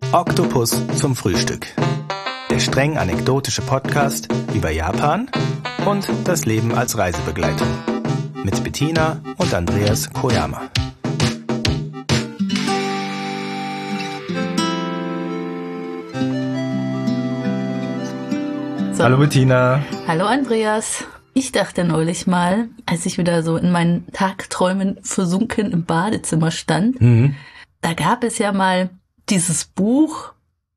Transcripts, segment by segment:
Oktopus zum Frühstück. Der streng anekdotische Podcast über Japan und das Leben als Reisebegleitung. Mit Bettina und Andreas Koyama. So. Hallo Bettina. Hallo Andreas. Ich dachte neulich mal, als ich wieder so in meinen Tagträumen versunken im Badezimmer stand, da gab es ja mal dieses Buch,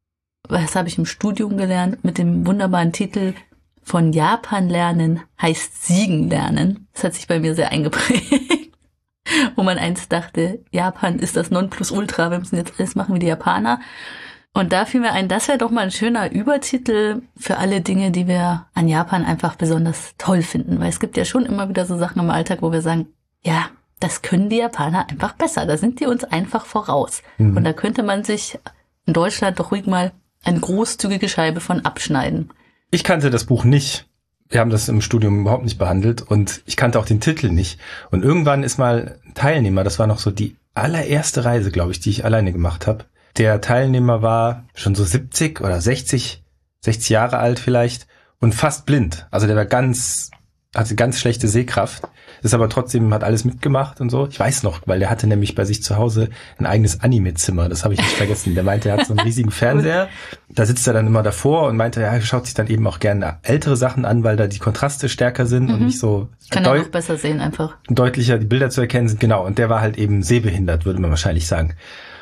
das habe ich im Studium gelernt, mit dem wunderbaren Titel Von Japan lernen heißt Siegen lernen. Das hat sich bei mir sehr eingeprägt, wo man einst dachte, Japan ist das Nonplusultra, wir müssen jetzt alles machen wie die Japaner. Und da fiel mir ein, das wäre doch mal ein schöner Übertitel für alle Dinge, die wir an Japan einfach besonders toll finden. Weil es gibt ja schon immer wieder so Sachen im Alltag, wo wir sagen, ja, das können die Japaner einfach besser. Da sind die uns einfach voraus. Und da könnte man sich in Deutschland doch ruhig mal eine großzügige Scheibe von abschneiden. Ich kannte das Buch nicht. Wir haben das im Studium überhaupt nicht behandelt und ich kannte auch den Titel nicht. Und irgendwann ist mal ein Teilnehmer, das war noch so die allererste Reise, glaube ich, die ich alleine gemacht habe. Der Teilnehmer war schon so 70 oder 60 Jahre alt vielleicht und fast blind. Also der war hatte ganz schlechte Sehkraft, ist aber trotzdem, hat alles mitgemacht und so. Ich weiß noch, weil der hatte nämlich bei sich zu Hause ein eigenes Anime-Zimmer, das habe ich nicht vergessen. Der meinte, er hat so einen riesigen Fernseher, da sitzt er dann immer davor und meinte, ja, er schaut sich dann eben auch gerne ältere Sachen an, weil da die Kontraste stärker sind und nicht so kann er auch besser sehen einfach. Deutlicher die Bilder zu erkennen sind, genau. Und der war halt eben sehbehindert, würde man wahrscheinlich sagen.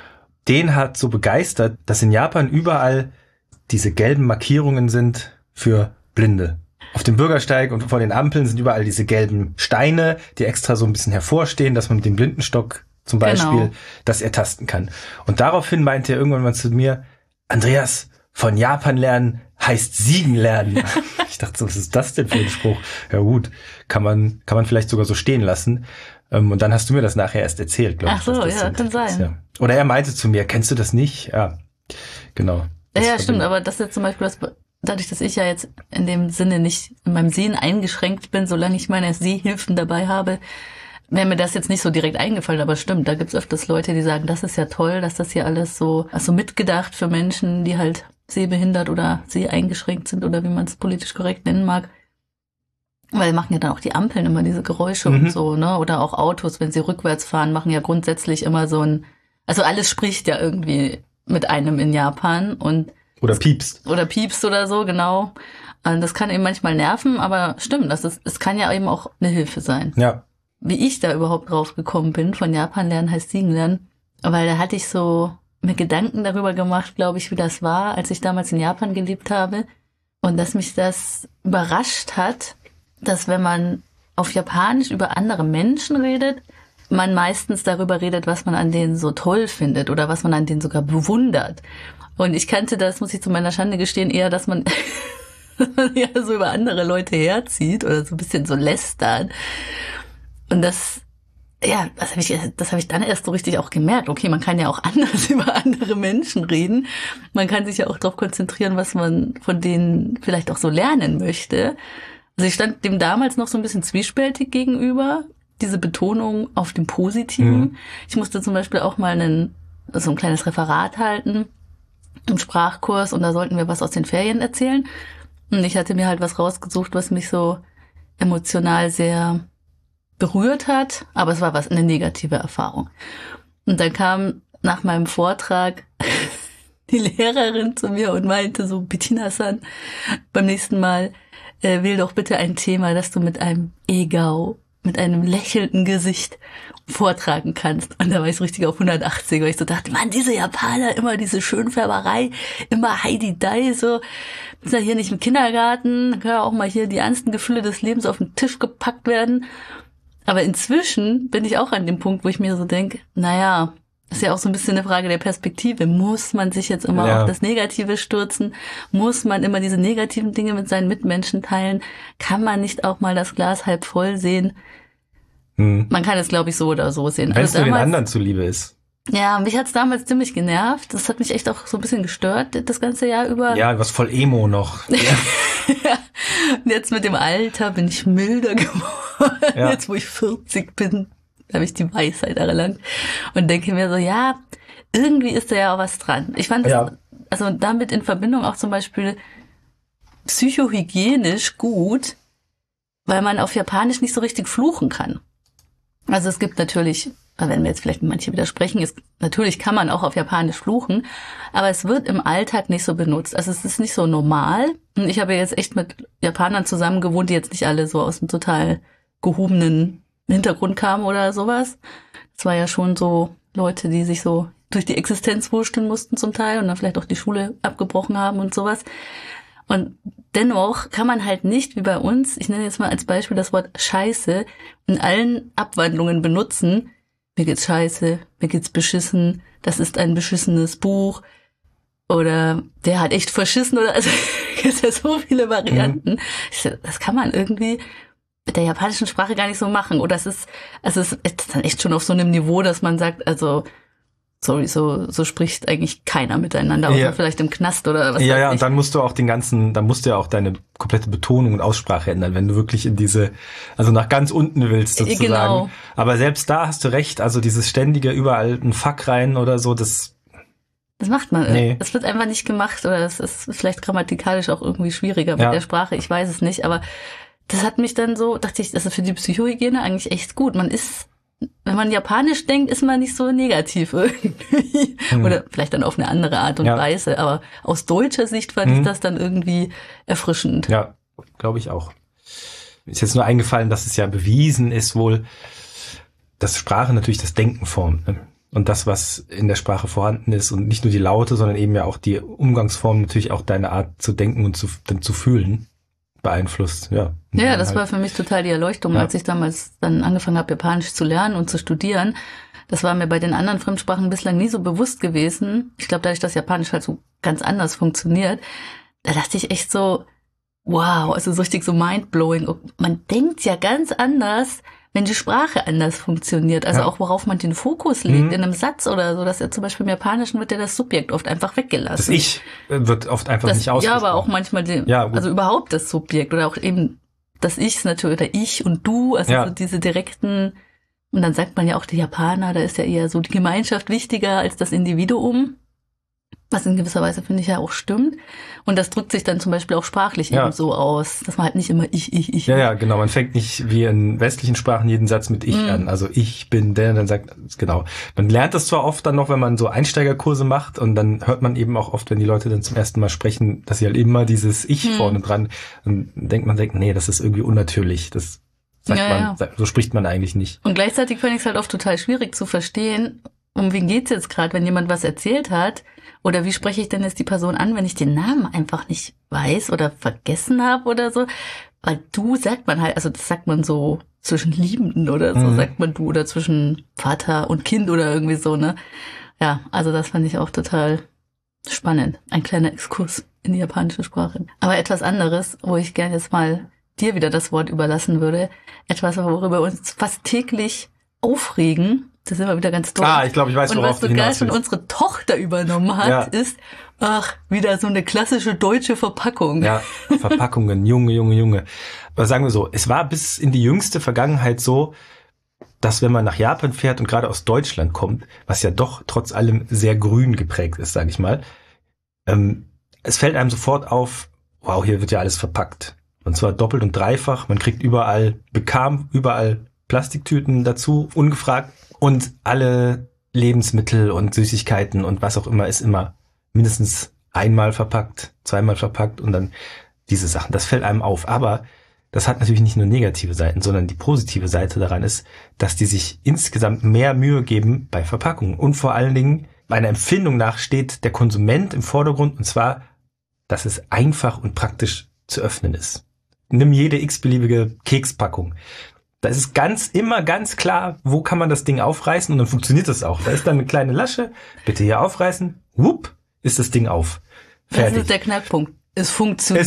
Den hat so begeistert, dass in Japan überall diese gelben Markierungen sind für Blinde. Auf dem Bürgersteig und vor den Ampeln sind überall diese gelben Steine, die extra so ein bisschen hervorstehen, dass man mit dem Blindenstock zum Beispiel das ertasten kann. Und daraufhin meinte er irgendwann mal zu mir, Andreas, von Japan lernen heißt Siegen lernen. Ich dachte so, was ist das denn für ein Spruch? Ja gut, kann man vielleicht sogar so stehen lassen. Und dann hast du mir das nachher erst erzählt, glaube ich. Ach so, ja, kann sein. Ja. Oder er meinte zu mir, kennst du das nicht? Ja, genau. Ja, stimmt, aber das jetzt zum Beispiel, dadurch, dass ich ja jetzt in dem Sinne nicht in meinem Sehen eingeschränkt bin, solange ich meine Sehhilfen dabei habe, wäre mir das jetzt nicht so direkt eingefallen, aber stimmt, da gibt's öfters Leute, die sagen, das ist ja toll, dass das hier alles so, also mitgedacht für Menschen, die halt sehbehindert oder seheingeschränkt sind oder wie man es politisch korrekt nennen mag. Weil machen ja dann auch die Ampeln immer diese Geräusche und so, ne? Oder auch Autos, wenn sie rückwärts fahren, machen ja grundsätzlich immer so also alles spricht ja irgendwie mit einem in Japan und Oder piepst oder so, genau. Und das kann eben manchmal nerven, aber stimmt, es kann ja eben auch eine Hilfe sein. Ja. Wie ich da überhaupt drauf gekommen bin, von Japan lernen heißt Siegen lernen, weil da hatte ich so mir Gedanken darüber gemacht, glaube ich, wie das war, als ich damals in Japan gelebt habe. Und dass mich das überrascht hat, dass wenn man auf Japanisch über andere Menschen redet, man meistens darüber redet, was man an denen so toll findet oder was man an denen sogar bewundert. Und ich kannte das, muss ich zu meiner Schande gestehen, eher, dass man ja so über andere Leute herzieht oder so ein bisschen so lästert. Und das habe ich dann erst so richtig auch gemerkt. Okay, man kann ja auch anders über andere Menschen reden. Man kann sich ja auch darauf konzentrieren, was man von denen vielleicht auch so lernen möchte. Also ich stand dem damals noch so ein bisschen zwiespältig gegenüber, diese Betonung auf dem Positiven. Ich musste zum Beispiel auch mal so ein kleines Referat halten im Sprachkurs und da sollten wir was aus den Ferien erzählen. Und ich hatte mir halt was rausgesucht, was mich so emotional sehr berührt hat, aber es war eine negative Erfahrung. Und dann kam nach meinem Vortrag die Lehrerin zu mir und meinte so, Bettina-san, beim nächsten Mal wähl doch bitte ein Thema, das du mit einem Egao, mit einem lächelnden Gesicht vortragen kannst. Und da war ich so richtig auf 180, weil ich so dachte, Mann, diese Japaner, immer diese Schönfärberei, immer Heidi Dai, so, ist ja hier nicht im Kindergarten, dann können ja auch mal hier die ernsten Gefühle des Lebens auf den Tisch gepackt werden. Aber inzwischen bin ich auch an dem Punkt, wo ich mir so denke, naja, ist ja auch so ein bisschen eine Frage der Perspektive. Muss man sich jetzt immer auf das Negative stürzen? Muss man immer diese negativen Dinge mit seinen Mitmenschen teilen? Kann man nicht auch mal das Glas halb voll sehen? Man kann es, glaube ich, so oder so sehen. Wenn es nur den anderen zuliebe ist. Ja, mich hat's damals ziemlich genervt. Das hat mich echt auch so ein bisschen gestört, das ganze Jahr über. Ja, du warst voll Emo noch. Ja. Und jetzt mit dem Alter bin ich milder geworden. Ja. Jetzt, wo ich 40 bin, habe ich die Weisheit erlangt und denke mir so, ja, irgendwie ist da ja auch was dran. Ich fand das, also damit in Verbindung auch zum Beispiel psychohygienisch gut, weil man auf Japanisch nicht so richtig fluchen kann. Also es gibt natürlich, wenn wir jetzt vielleicht manche widersprechen, natürlich kann man auch auf Japanisch fluchen, aber es wird im Alltag nicht so benutzt. Also es ist nicht so normal. Und ich habe jetzt echt mit Japanern zusammen gewohnt, die jetzt nicht alle so aus einem total gehobenen Hintergrund kamen oder sowas. Es war ja schon so Leute, die sich so durch die Existenz wursteln mussten zum Teil und dann vielleicht auch die Schule abgebrochen haben und sowas. Und dennoch kann man halt nicht, wie bei uns, ich nenne jetzt mal als Beispiel das Wort Scheiße, in allen Abwandlungen benutzen. Mir geht's scheiße, mir geht's beschissen, das ist ein beschissenes Buch oder der hat echt verschissen oder, also es gibt ja so viele Varianten. Das kann man irgendwie mit der japanischen Sprache gar nicht so machen. Oder es ist dann echt schon auf so einem Niveau, dass man sagt, also sorry, so spricht eigentlich keiner miteinander, außer vielleicht im Knast oder was. Ja, und dann musst du auch dann musst du ja auch deine komplette Betonung und Aussprache ändern, wenn du wirklich in also nach ganz unten willst sozusagen. Genau. Aber selbst da hast du recht, also dieses ständige überall ein Fuck rein oder so, das macht man. Nee. Es wird einfach nicht gemacht oder es ist vielleicht grammatikalisch auch irgendwie schwieriger mit der Sprache, ich weiß es nicht, aber das hat mich dann so, dachte ich, das ist für die Psychohygiene eigentlich echt gut. Wenn man Japanisch denkt, ist man nicht so negativ irgendwie. Oder vielleicht dann auf eine andere Art und Weise. Aber aus deutscher Sicht fand ich das dann irgendwie erfrischend. Ja, glaube ich auch. Mir ist jetzt nur eingefallen, dass es ja bewiesen ist wohl, dass Sprache natürlich das Denken formt. Ne? Und das, was in der Sprache vorhanden ist und nicht nur die Laute, sondern eben ja auch die Umgangsform natürlich auch deine Art zu denken und zu fühlen beeinflusst, ja. Ja, das war für mich total die Erleuchtung, als ich damals dann angefangen habe, Japanisch zu lernen und zu studieren. Das war mir bei den anderen Fremdsprachen bislang nie so bewusst gewesen. Ich glaube, dadurch, dass Japanisch halt so ganz anders funktioniert, da dachte ich echt so, wow, also so richtig so mindblowing. Man denkt ja ganz anders, wenn die Sprache anders funktioniert. Also auch worauf man den Fokus legt in einem Satz oder so. Dass zum Beispiel im Japanischen wird ja das Subjekt oft einfach weggelassen. Das Ich wird oft einfach nicht ausgesprochen. Ja, aber auch manchmal also überhaupt das Subjekt oder auch eben das Ich natürlich oder ich und du. Also so diese direkten, und dann sagt man ja auch die Japaner, da ist ja eher so die Gemeinschaft wichtiger als das Individuum. Was in gewisser Weise, finde ich, ja auch stimmt. Und das drückt sich dann zum Beispiel auch sprachlich eben so aus, dass man halt nicht immer ich. Ja, genau. Man fängt nicht wie in westlichen Sprachen jeden Satz mit ich an. Also ich bin der, und dann sagt, genau. Man lernt das zwar oft dann noch, wenn man so Einsteigerkurse macht, und dann hört man eben auch oft, wenn die Leute dann zum ersten Mal sprechen, dass sie halt immer dieses Ich vorne dran, dann denkt man, nee, das ist irgendwie unnatürlich. Das sagt man, so spricht man eigentlich nicht. Und gleichzeitig finde ich es halt oft total schwierig zu verstehen, um wen geht's jetzt gerade, wenn jemand was erzählt hat. Oder wie spreche ich denn jetzt die Person an, wenn ich den Namen einfach nicht weiß oder vergessen habe oder so? Weil du sagt man halt, also das sagt man so zwischen Liebenden oder so, sagt man du, oder zwischen Vater und Kind oder irgendwie so, ne? Ja, also das fand ich auch total spannend. Ein kleiner Exkurs in die japanische Sprache. Aber etwas anderes, wo ich gerne jetzt mal dir wieder das Wort überlassen würde. Etwas, worüber wir uns fast täglich aufregen. Das ist immer wieder ganz doof. Ich glaube, ich weiß, worauf du hinaus willst. Und was sogar schon unsere Tochter übernommen hat, ist, wieder so eine klassische deutsche Verpackung. Ja, Verpackungen, Junge. Aber sagen wir so, es war bis in die jüngste Vergangenheit so, dass wenn man nach Japan fährt und gerade aus Deutschland kommt, was ja doch trotz allem sehr grün geprägt ist, sage ich mal, es fällt einem sofort auf, wow, hier wird ja alles verpackt. Und zwar doppelt und dreifach. Man bekam überall Plastiktüten dazu, ungefragt. Und alle Lebensmittel und Süßigkeiten und was auch immer ist immer mindestens einmal verpackt, zweimal verpackt und dann diese Sachen. Das fällt einem auf. Aber das hat natürlich nicht nur negative Seiten, sondern die positive Seite daran ist, dass die sich insgesamt mehr Mühe geben bei Verpackungen. Und vor allen Dingen, meiner Empfindung nach, steht der Konsument im Vordergrund, und zwar, dass es einfach und praktisch zu öffnen ist. Nimm jede x-beliebige Kekspackung. Da ist es immer ganz klar, wo kann man das Ding aufreißen, und dann funktioniert das auch. Da ist dann eine kleine Lasche, bitte hier aufreißen, wupp, ist das Ding auf. Fertig. Das ist der Knackpunkt. Es funktioniert.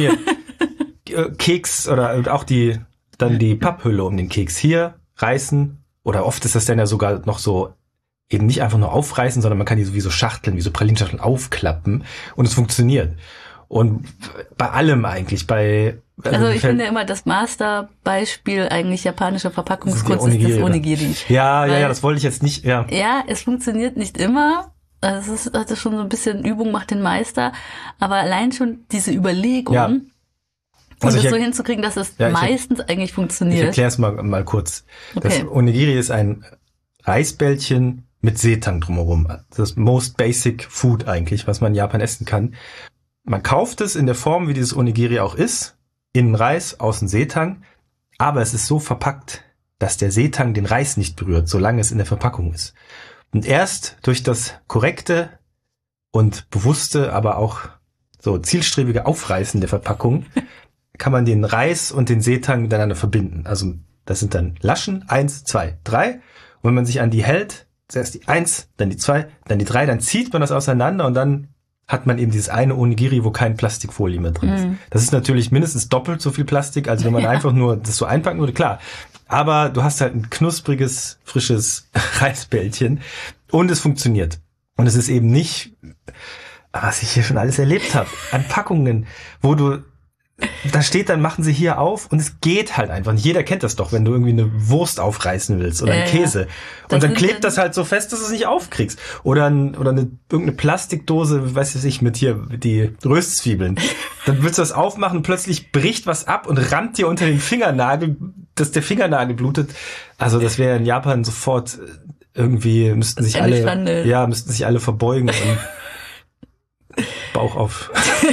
Keks oder auch die Papphülle um den Keks hier reißen, oder oft ist das dann ja sogar noch so, eben nicht einfach nur aufreißen, sondern man kann die so wie so Schachteln, wie so Pralinschachteln aufklappen, und es funktioniert. Und bei allem eigentlich, also ich finde immer das Masterbeispiel eigentlich japanischer Verpackungskunst ist das Onigiri. Ja, das wollte ich jetzt nicht, Ja, es funktioniert nicht immer, Also es ist also schon so ein bisschen Übung macht den Meister, aber allein schon diese Überlegung und also das so hinzukriegen, dass es meistens eigentlich funktioniert. Ich erkläre es mal kurz. Okay. Das Onigiri ist ein Reisbällchen mit Seetang drumherum. Das most basic food eigentlich, was man in Japan essen kann. Man kauft es in der Form, wie dieses Onigiri auch ist. Innen Reis, außen Seetang. Aber es ist so verpackt, dass der Seetang den Reis nicht berührt, solange es in der Verpackung ist. Und erst durch das korrekte und bewusste, aber auch so zielstrebige Aufreißen der Verpackung kann man den Reis und den Seetang miteinander verbinden. Also das sind dann Laschen, 1, 2, 3. Und wenn man sich an die hält, zuerst die 1, dann die 2, dann die 3, dann zieht man das auseinander und dann hat man eben dieses eine Onigiri, wo kein Plastikfolie mehr drin ist. Das ist natürlich mindestens doppelt so viel Plastik, als wenn man einfach nur das so einpacken würde, klar. Aber du hast halt ein knuspriges, frisches Reisbällchen und es funktioniert. Und es ist eben nicht, was ich hier schon alles erlebt habe, an Packungen, wo du da steht, dann machen sie hier auf und es geht halt einfach. Und jeder kennt das doch, wenn du irgendwie eine Wurst aufreißen willst oder einen Käse. Und dann klebt das halt so fest, dass du es nicht aufkriegst. Oder irgendeine Plastikdose, weiß ich, mit hier die Röstzwiebeln. Dann willst du das aufmachen und plötzlich bricht was ab und rammt dir unter den Fingernagel, dass der Fingernagel blutet. Also das wäre in Japan sofort irgendwie, müssten sich alle verbeugen und Bauch auf.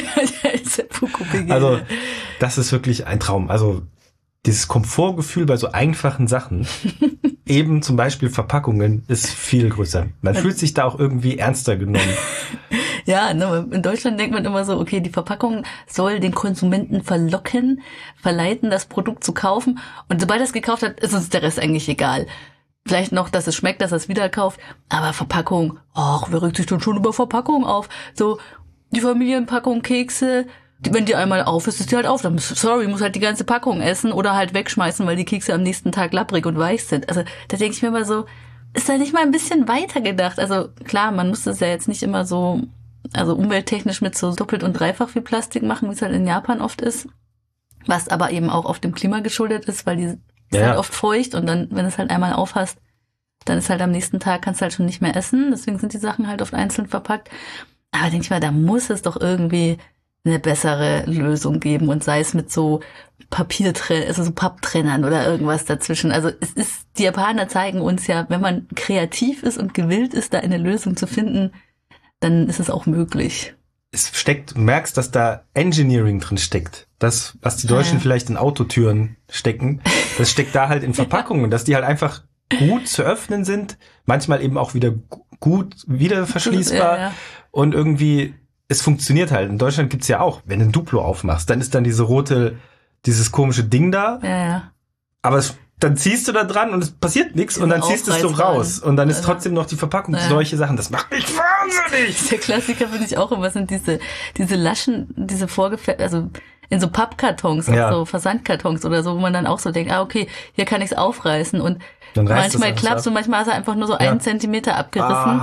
Also das ist wirklich ein Traum. Also dieses Komfortgefühl bei so einfachen Sachen, eben zum Beispiel Verpackungen, ist viel größer. Man fühlt sich da auch irgendwie ernster genommen. Ja, in Deutschland denkt man immer so, okay, die Verpackung soll den Konsumenten verlocken, verleiten, das Produkt zu kaufen. Und sobald er es gekauft hat, ist uns der Rest eigentlich egal. Vielleicht noch, dass es schmeckt, dass er es wieder kauft. Aber Verpackung, wer regt sich denn schon über Verpackung auf? So, die Familienpackung Kekse, wenn die einmal auf ist die halt auf. Dann muss halt die ganze Packung essen oder halt wegschmeißen, weil die Kekse am nächsten Tag labbrig und weich sind. Also da denke ich mir immer so, ist da nicht mal ein bisschen weiter gedacht? Also klar, man muss das ja jetzt nicht immer so, also umwelttechnisch mit so doppelt und dreifach viel Plastik machen, wie es halt in Japan oft ist. Was aber eben auch auf dem Klima geschuldet ist, weil die ist halt oft feucht und dann, wenn du es halt einmal aufhast, dann ist halt am nächsten Tag, kannst du halt schon nicht mehr essen. Deswegen sind die Sachen halt oft einzeln verpackt. Aber denke ich mal, da muss es doch irgendwie eine bessere Lösung geben und sei es mit so so Papptrennern oder irgendwas dazwischen. Also die Japaner zeigen uns ja, wenn man kreativ ist und gewillt ist, da eine Lösung zu finden, dann ist es auch möglich. Du merkst, dass da Engineering drin steckt. Das, was die Deutschen vielleicht in Autotüren stecken, das steckt da halt in Verpackungen, dass die halt einfach gut zu öffnen sind, manchmal eben auch wieder gut wieder verschließbar und irgendwie es funktioniert halt. In Deutschland gibt's ja auch, wenn du ein Duplo aufmachst, dann ist dann dieses komische Ding da, aber dann ziehst du da dran und es passiert nichts und dann ziehst du es so raus und dann ist trotzdem noch die Verpackung, solche Sachen, das macht mich wahnsinnig. Der Klassiker finde ich auch immer, sind diese Laschen, diese also in so Pappkartons, so Versandkartons oder so, wo man dann auch so denkt, okay, hier kann ich's aufreißen und manchmal klappt's und manchmal ist er einfach nur so 1 Zentimeter abgerissen.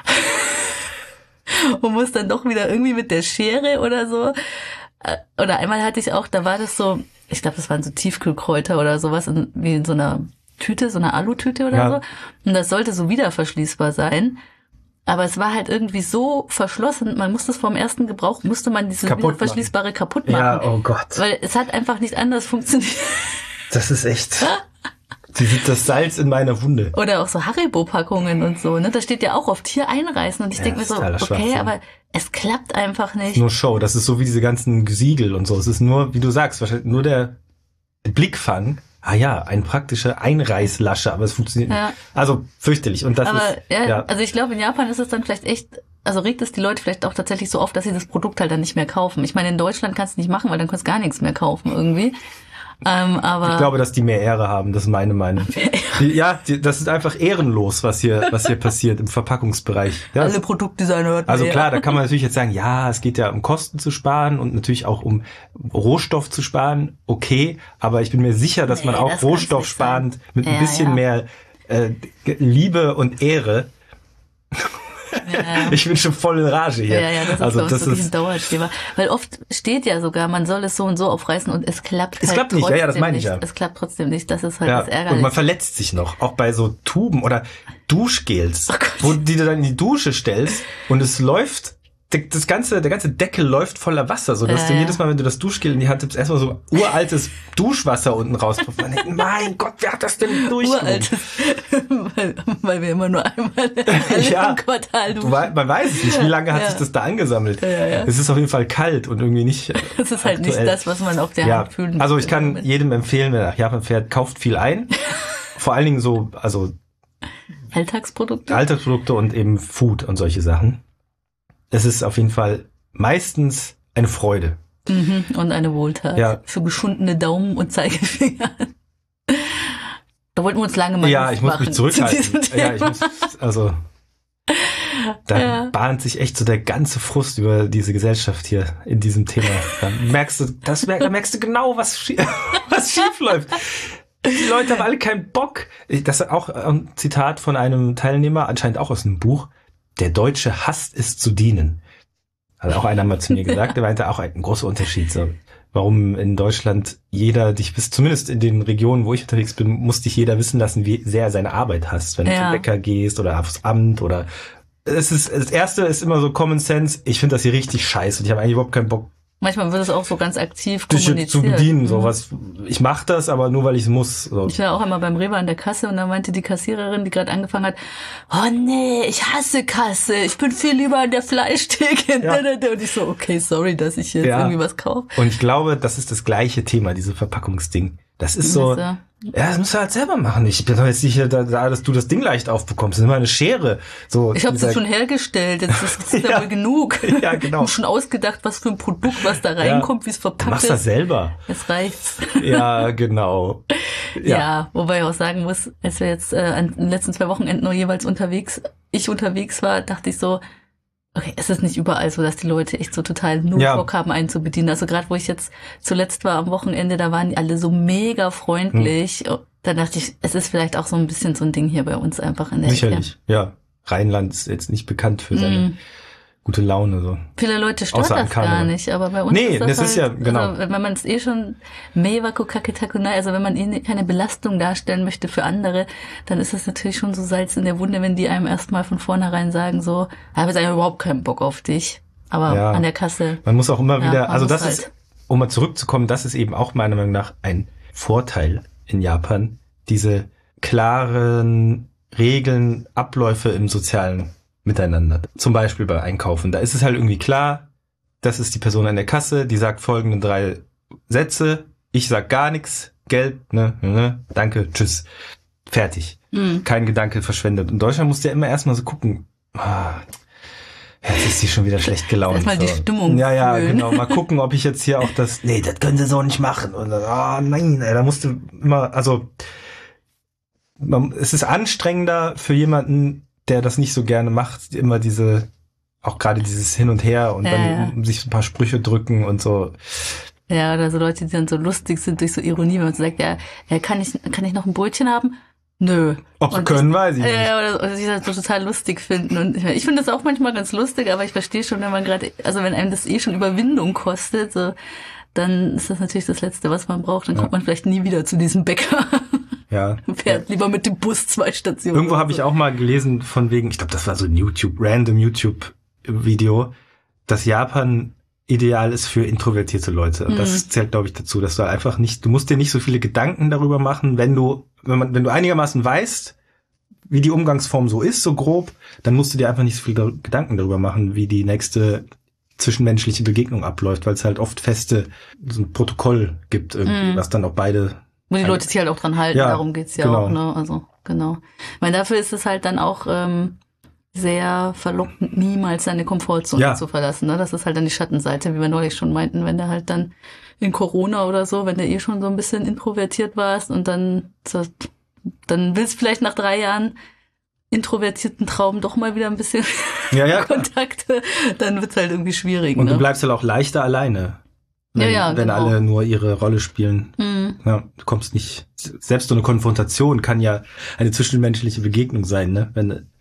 Und muss dann doch wieder irgendwie mit der Schere oder so. Oder einmal hatte ich auch, da war das so, ich glaube, das waren so Tiefkühlkräuter oder sowas, wie in so einer Tüte, so einer Alutüte oder so. Und das sollte so wieder verschließbar sein. Aber es war halt irgendwie so verschlossen, man musste es vom ersten Gebrauch, musste man diese verschließbare kaputt machen. Ja, oh Gott. Weil es hat einfach nicht anders funktioniert. Das ist echt... Sie sieht das Salz in meiner Wunde. Oder auch so Haribo-Packungen und so, ne? Da steht ja auch oft hier einreißen und ich denke mir so, okay, aber es klappt einfach nicht. Das ist nur Show, das ist so wie diese ganzen Siegel und so. Es ist nur, wie du sagst, wahrscheinlich nur der Blickfang. Eine praktische Einreißlasche, aber es funktioniert nicht. Also fürchterlich. Und das also ich glaube, in Japan ist es dann vielleicht echt, also regt es die Leute vielleicht auch tatsächlich so auf, dass sie das Produkt halt dann nicht mehr kaufen. Ich meine, in Deutschland kannst du nicht machen, weil dann kannst du gar nichts mehr kaufen irgendwie. Aber ich glaube, dass die mehr Ehre haben, das ist meine Meinung. Das ist einfach ehrenlos, was hier passiert im Verpackungsbereich. Ja, alle Produktdesigner. Also klar, da kann man natürlich jetzt sagen, es geht ja um Kosten zu sparen und natürlich auch um Rohstoff zu sparen. Okay, aber ich bin mir sicher, dass man auch rohstoffsparend mit ein bisschen mehr Liebe und Ehre Ja. Ich bin schon voll in Rage hier. Ja, das ist also, bei uns wirklich ein Dauerthema. Weil oft steht ja sogar, man soll es so und so aufreißen und es klappt es halt klappt nicht, trotzdem ja, das meine ich nicht. ja. Es klappt trotzdem nicht, das ist halt Ja, das Ärgerliche. und man verletzt sich noch, auch bei so Tuben oder Duschgels, Oh Gott. wo die du dann in die Dusche stellst und es läuft, der ganze Deckel läuft voller Wasser, so dass du jedes Mal, wenn du das Duschgel in die Hand nimmst, erstmal so uraltes Duschwasser unten rauskommt. Man denkt, mein Gott, wer hat das denn durchgemacht? weil wir immer nur einmal im Quartal duschen. Man weiß es nicht, wie lange hat sich das da angesammelt. Ja. Es ist auf jeden Fall kalt und irgendwie nicht Das ist halt aktuell. nicht das, was man auf der Hand fühlen Also ich kann jedem empfehlen, wer nach Japan fährt, kauft viel ein. Vor allen Dingen so, also Alltagsprodukte und eben Food und solche Sachen. Es ist auf jeden Fall meistens eine Freude. Und eine Wohltat für geschundene Daumen und Zeigefinger. Da wollten wir uns lange mal Ja, ich muss mich zurückhalten. Da bahnt sich echt so der ganze Frust über diese Gesellschaft hier in diesem Thema. Da merkst du genau, was schief läuft. Die Leute haben alle keinen Bock. Das ist auch ein Zitat von einem Teilnehmer, anscheinend auch aus einem Buch. Der Deutsche hasst es zu dienen. Hat auch einer mal zu mir gesagt, der meinte auch ein großer Unterschied. So, warum in Deutschland zumindest in den Regionen, wo ich unterwegs bin, muss dich jeder wissen lassen, wie sehr er seine Arbeit hasst. Wenn du zum Bäcker gehst oder aufs Amt oder das erste ist immer so Common Sense. Ich finde das hier richtig scheiße und ich habe eigentlich überhaupt keinen Bock. Manchmal wird es auch so ganz aktiv dich kommuniziert. zu bedienen, sowas. Ich mache das, aber nur weil ich es muss. So. Ich war auch einmal beim Rewe an der Kasse und da meinte die Kassiererin, die gerade angefangen hat, oh nee, ich hasse Kasse, ich bin viel lieber an der Fleischtheke. Ja. Und ich so, okay, sorry, dass ich jetzt irgendwie was kaufe. Und ich glaube, das ist das gleiche Thema, diese Verpackungsding. Das ist so, das musst du halt selber machen. Ich bin doch jetzt nicht da, dass du das Ding leicht aufbekommst. Das ist immer eine Schere. So, ich habe es schon hergestellt. Jetzt ist es ja wohl genug. Ja, genau. Ich habe schon ausgedacht, was für ein Produkt, was da reinkommt, wie es verpackt ist. Du machst das selber. Es reicht's. Ja, genau. Ja, wobei ich auch sagen muss, als wir jetzt an den letzten 2 Wochenenden nur jeweils unterwegs war, dachte ich so, okay, es ist nicht überall so, dass die Leute echt so total nur Bock haben, einen zu bedienen. Also gerade, wo ich jetzt zuletzt war am Wochenende, da waren die alle so mega freundlich. Da dachte ich, es ist vielleicht auch so ein bisschen so ein Ding hier bei uns einfach in der Sicherlich, ja. Rheinland ist jetzt nicht bekannt für seine gute Laune. So. Viele Leute stört das gar nicht, aber bei uns ist das ist halt, ja, genau. Also, wenn man es schon Meiwaku Kaketakunai, also wenn man keine Belastung darstellen möchte für andere, dann ist das natürlich schon so Salz in der Wunde, wenn die einem erstmal von vornherein sagen so, ich habe jetzt eigentlich überhaupt keinen Bock auf dich, aber an der Kasse. Man muss auch immer wieder, also das halt. ist, um mal zurückzukommen, das ist eben auch meiner Meinung nach ein Vorteil in Japan, diese klaren Regeln, Abläufe im sozialen Miteinander. Zum Beispiel bei Einkaufen. Da ist es halt irgendwie klar, das ist die Person an der Kasse, die sagt folgende 3 Sätze. Ich sag gar nichts. Geld, danke, tschüss. Fertig. Kein Gedanke verschwendet. In Deutschland musst du ja immer erstmal so gucken. Jetzt ist die schon wieder schlecht gelaunt. Erstmal die Stimmung Ja, fühlen. genau. Mal gucken, ob ich jetzt hier auch das, das können sie so nicht machen. Und nein, da musst du immer, es ist anstrengender für jemanden, der das nicht so gerne macht, immer auch gerade dieses Hin und Her und dann sich ein paar Sprüche drücken und so. Ja, oder so Leute, die dann so lustig sind durch so Ironie, wenn man so sagt, kann ich noch ein Brötchen haben? Nö. Ob sie können, weiß ich nicht. Oder sich das so total lustig finden. Und ich finde das auch manchmal ganz lustig, aber ich verstehe schon, wenn wenn einem das schon Überwindung kostet, so, dann ist das natürlich das Letzte, was man braucht. Dann kommt man vielleicht nie wieder zu diesem Bäcker. Ja. Fährt lieber mit dem Bus 2 Stationen. Irgendwo habe ich auch mal gelesen von wegen, ich glaube, das war so ein random YouTube-Video, dass Japan ideal ist für introvertierte Leute. Und das zählt, glaube ich, dazu, dass du einfach du musst dir nicht so viele Gedanken darüber machen, wenn du einigermaßen weißt, wie die Umgangsform so ist, so grob, dann musst du dir einfach nicht so viele Gedanken darüber machen, wie die nächste zwischenmenschliche Begegnung abläuft, weil es halt oft so ein Protokoll gibt irgendwie, was dann auch beide wo die Leute sich halt auch dran halten, darum geht's ja auch, ne? Also, genau. Ich meine, dafür ist es halt dann auch sehr verlockend, niemals seine Komfortzone zu verlassen, ne? Das ist halt dann die Schattenseite, wie wir neulich schon meinten, wenn du halt dann in Corona oder so, wenn du schon so ein bisschen introvertiert warst und dann willst du vielleicht nach 3 Jahren introvertierten Traum doch mal wieder ein bisschen Kontakte, dann wird's halt irgendwie schwierig. Und du bleibst halt auch leichter alleine. Wenn alle nur ihre Rolle spielen. Ja, du kommst nicht, selbst so eine Konfrontation kann ja eine zwischenmenschliche Begegnung sein, ne? Wenn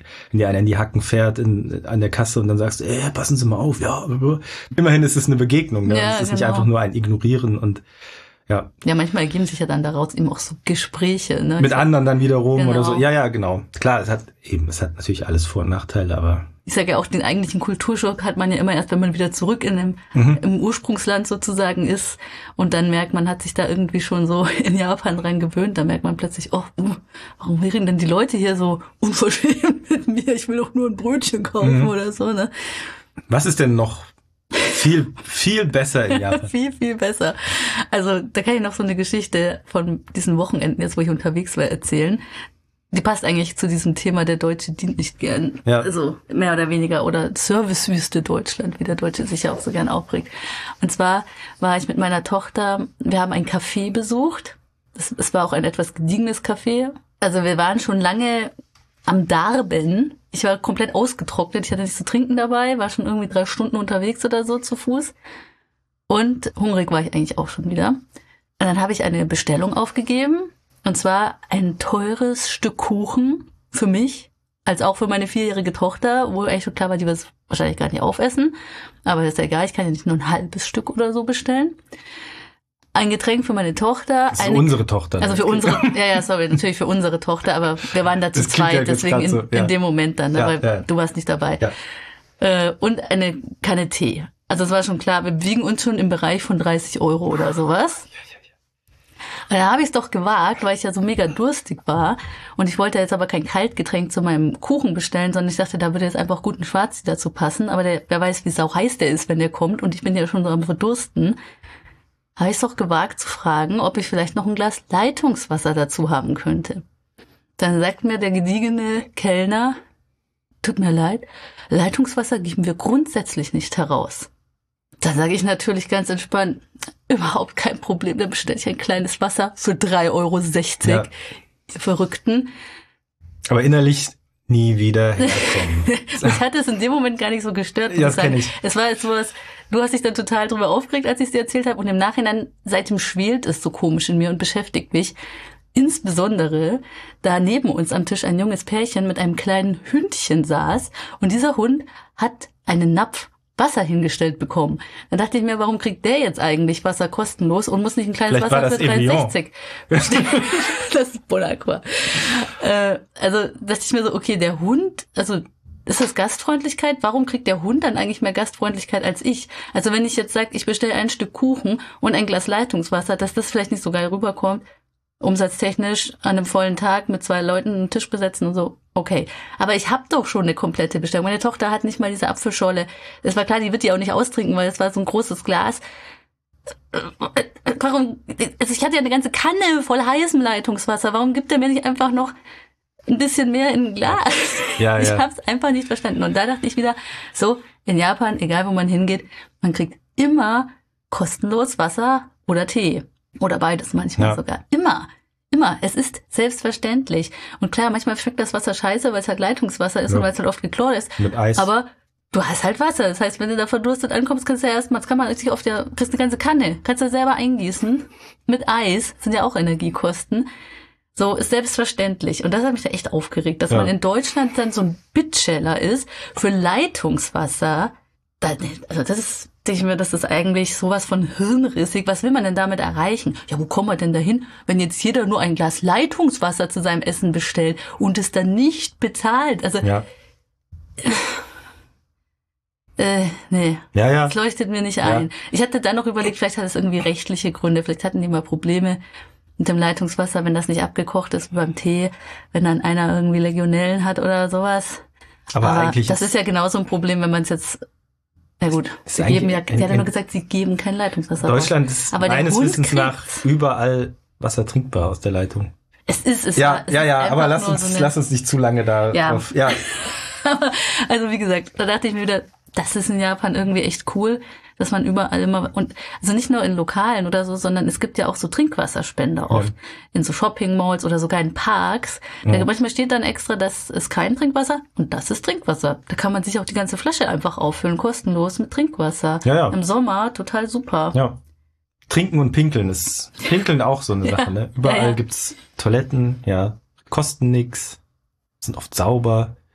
wenn dir einer in die Hacken fährt an der Kasse und dann sagst, passen Sie mal auf, ja, immerhin ist es eine Begegnung, ne? Es ist nicht einfach nur ein Ignorieren und ja. Ja, manchmal ergeben sich ja dann daraus eben auch so Gespräche, ne? Mit anderen dann wiederum genau. oder so. Ja, genau. Klar, es hat natürlich alles Vor- und Nachteile, aber. Ich sage ja auch, den eigentlichen Kulturschock hat man ja immer erst, wenn man wieder zurück im Ursprungsland sozusagen ist und dann merkt man, hat sich da irgendwie schon so in Japan dran gewöhnt, da merkt man plötzlich, warum reden denn die Leute hier so unverschämt mit mir? Ich will doch nur ein Brötchen kaufen oder so, ne? Was ist denn noch viel besser in Japan? Viel besser. Also da kann ich noch so eine Geschichte von diesen Wochenenden, jetzt wo ich unterwegs war, erzählen. Die passt eigentlich zu diesem Thema, der Deutsche dient nicht gern. Ja. Also mehr oder weniger. Oder Servicewüste Deutschland, wie der Deutsche sich ja auch so gern aufregt. Und zwar war ich mit meiner Tochter, wir haben ein Café besucht. Es war auch ein etwas gediegenes Café. Also wir waren schon lange am Darben. Ich war komplett ausgetrocknet. Ich hatte nichts zu trinken dabei, war schon irgendwie 3 Stunden unterwegs oder so zu Fuß. Und hungrig war ich eigentlich auch schon wieder. Und dann habe ich eine Bestellung aufgegeben. Und zwar ein teures Stück Kuchen für mich, als auch für meine 4-jährige Tochter, wo eigentlich schon klar war, die wird es wahrscheinlich gar nicht aufessen. Aber das ist ja egal, ich kann ja nicht nur ein halbes Stück oder so bestellen. Ein Getränk für meine Tochter. Das ist unsere Tochter. Also für unsere, natürlich für unsere Tochter, aber wir waren da zu zweit, ja deswegen so, in dem Moment dann, ne, weil du warst nicht dabei. Ja. Und eine Kanne Tee. Also es war schon klar, wir bewegen uns schon im Bereich von 30 € oder sowas. Und da habe ich es doch gewagt, weil ich ja so mega durstig war. Und ich wollte jetzt aber kein Kaltgetränk zu meinem Kuchen bestellen, sondern ich dachte, da würde jetzt einfach gut ein Schwarzi dazu passen. Aber wer weiß, wie sauheiß der ist, wenn der kommt. Und ich bin ja schon so am Verdursten. Habe ich es doch gewagt zu fragen, ob ich vielleicht noch ein Glas Leitungswasser dazu haben könnte. Dann sagt mir der gediegene Kellner, tut mir leid, Leitungswasser geben wir grundsätzlich nicht heraus. Da sage ich natürlich ganz entspannt, überhaupt kein Problem, dann bestelle ich ein kleines Wasser für 3,60 €. Ja. Die Verrückten. Aber innerlich nie wieder herkommen. Mich hat es in dem Moment gar nicht so gestört. Ja, das kenne ich. Es war jetzt sowas, du hast dich dann total drüber aufgeregt, als ich es dir erzählt habe. Und im Nachhinein, seitdem schwelt es so komisch in mir und beschäftigt mich. Insbesondere, da neben uns am Tisch ein junges Pärchen mit einem kleinen Hündchen saß. Und dieser Hund hat einen Napf Wasser hingestellt bekommen. Dann dachte ich mir, warum kriegt der jetzt eigentlich Wasser kostenlos und muss nicht ein kleines Vielleicht Wasser für 3,60? Das ist Bonaqua. Also dachte ich mir so, okay, der Hund, also ist das Gastfreundlichkeit? Warum kriegt der Hund dann eigentlich mehr Gastfreundlichkeit als ich? Also wenn ich jetzt sage, ich bestelle ein Stück Kuchen und ein Glas Leitungswasser, dass das vielleicht nicht so geil rüberkommt, umsatztechnisch an einem vollen Tag mit 2 Leuten einen Tisch besetzen und so, okay. Aber ich habe doch schon eine komplette Bestellung. Meine Tochter hat nicht mal diese Apfelscholle. Es war klar, die wird die auch nicht austrinken, weil es war so ein großes Glas. Warum? Also ich hatte ja eine ganze Kanne voll heißem Leitungswasser. Warum gibt er mir nicht einfach noch ein bisschen mehr in ein Glas? Ja. Ich habe es einfach nicht verstanden. Und da dachte ich wieder, so, in Japan, egal wo man hingeht, man kriegt immer kostenlos Wasser oder Tee. Oder beides manchmal sogar. Immer. Es ist selbstverständlich. Und klar, manchmal schmeckt das Wasser scheiße, weil es halt Leitungswasser ist und weil es halt oft geklort ist. Mit Eis. Aber du hast halt Wasser. Das heißt, wenn du da verdurstet ankommst, kriegst du eine ganze Kanne. Kannst du selber eingießen. Mit Eis. Sind ja auch Energiekosten. So, ist selbstverständlich. Und das hat mich da echt aufgeregt, dass man in Deutschland dann so ein Bittsteller ist für Leitungswasser. Also das ist, denke ich mir, das ist eigentlich sowas von hirnrissig. Was will man denn damit erreichen? Ja, wo kommen wir denn dahin, wenn jetzt jeder nur ein Glas Leitungswasser zu seinem Essen bestellt und es dann nicht bezahlt? Also, nee. Ja. Das leuchtet mir nicht ein. Ich hatte dann noch überlegt, vielleicht hat es irgendwie rechtliche Gründe. Vielleicht hatten die mal Probleme mit dem Leitungswasser, wenn das nicht abgekocht ist wie beim Tee, wenn dann einer irgendwie Legionellen hat oder sowas. Aber eigentlich das ist ja genauso ein Problem, wenn man es jetzt. Na gut, sie geben ja, der hat ja nur gesagt, sie geben kein Leitungswasser. Deutschland ist meines Wissens nach überall Wasser trinkbar aus der Leitung. Es ist aber lass uns nicht zu lange da drauf. Ja. Also wie gesagt, da dachte ich mir wieder, das ist in Japan irgendwie echt cool, dass man überall immer, und also nicht nur in Lokalen oder so, sondern es gibt ja auch so Trinkwasserspender oft in so Shopping-Malls oder sogar in Parks. Da manchmal steht dann extra, das ist kein Trinkwasser und das ist Trinkwasser. Da kann man sich auch die ganze Flasche einfach auffüllen, kostenlos mit Trinkwasser. Ja. Im Sommer total super. Ja. Trinken und Pinkeln ist Pinkeln auch so eine Sache, ne? Überall gibt's Toiletten, kosten nix, sind oft sauber.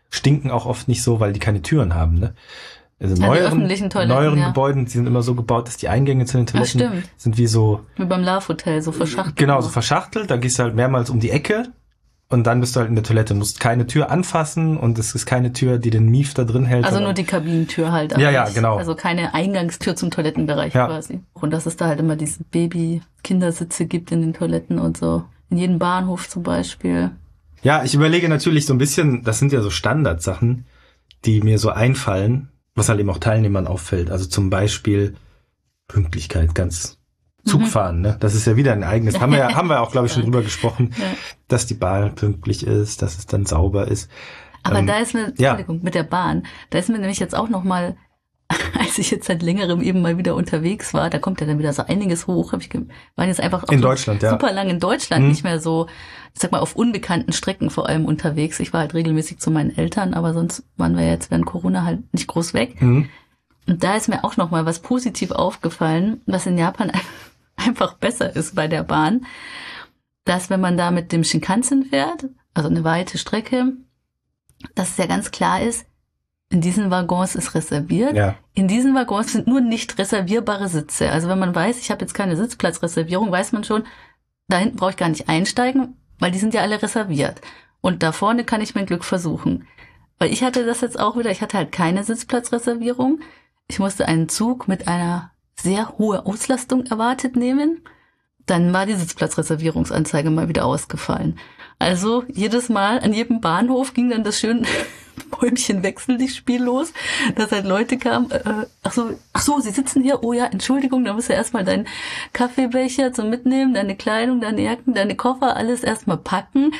stinken auch oft nicht so, weil die keine Türen haben, ne? Also die öffentlichen Toiletten, neueren Gebäuden, die sind immer so gebaut, dass die Eingänge zu den Toiletten sind wie so... Wie beim Love-Hotel, so verschachtelt. Genau, so verschachtelt. Dann gehst du halt mehrmals um die Ecke und dann bist du halt in der Toilette. Du musst keine Tür anfassen und es ist keine Tür, die den Mief da drin hält. Also nur die Kabinentür halt. Ja, genau. Also keine Eingangstür zum Toilettenbereich quasi. Und dass es da halt immer diese Baby-Kindersitze gibt in den Toiletten und so. In jedem Bahnhof zum Beispiel. Ja, ich überlege natürlich so ein bisschen, das sind ja so Standardsachen, die mir so einfallen, was halt eben auch Teilnehmern auffällt. Also zum Beispiel Pünktlichkeit, ganz Zugfahren, ne? Das ist ja wieder ein eigenes, haben wir auch, glaube ich, schon drüber gesprochen, dass die Bahn pünktlich ist, dass es dann sauber ist. Aber da ist mir, Entschuldigung, mit der Bahn, da ist mir nämlich jetzt auch nochmal, als ich jetzt seit längerem eben mal wieder unterwegs war, da kommt ja dann wieder so einiges hoch, waren jetzt einfach in Deutschland, super lang in Deutschland, nicht mehr so, ich sag mal, auf unbekannten Strecken vor allem unterwegs. Ich war halt regelmäßig zu meinen Eltern, aber sonst waren wir jetzt während Corona halt nicht groß weg. Und da ist mir auch nochmal was positiv aufgefallen, was in Japan einfach besser ist bei der Bahn, dass wenn man da mit dem Shinkansen fährt, also eine weite Strecke, dass es ja ganz klar ist, in diesen Waggons ist reserviert. Ja. In diesen Waggons sind nur nicht reservierbare Sitze. Also wenn man weiß, ich habe jetzt keine Sitzplatzreservierung, weiß man schon, da hinten brauche ich gar nicht einsteigen, weil die sind ja alle reserviert. Und da vorne kann ich mein Glück versuchen. Weil ich hatte das jetzt auch wieder, ich hatte halt keine Sitzplatzreservierung. Ich musste einen Zug mit einer sehr hohen Auslastung erwartet nehmen. Dann war die Sitzplatzreservierungsanzeige mal wieder ausgefallen. Also jedes Mal an jedem Bahnhof ging dann das schöne Bäumchen-Wechsel-Spiel los, dass halt Leute kamen, ach so, Sie sitzen hier, oh ja, Entschuldigung, da musst du erstmal deinen Kaffeebecher zum Mitnehmen, deine Kleidung, deine Jacken, deine Koffer, alles erstmal packen.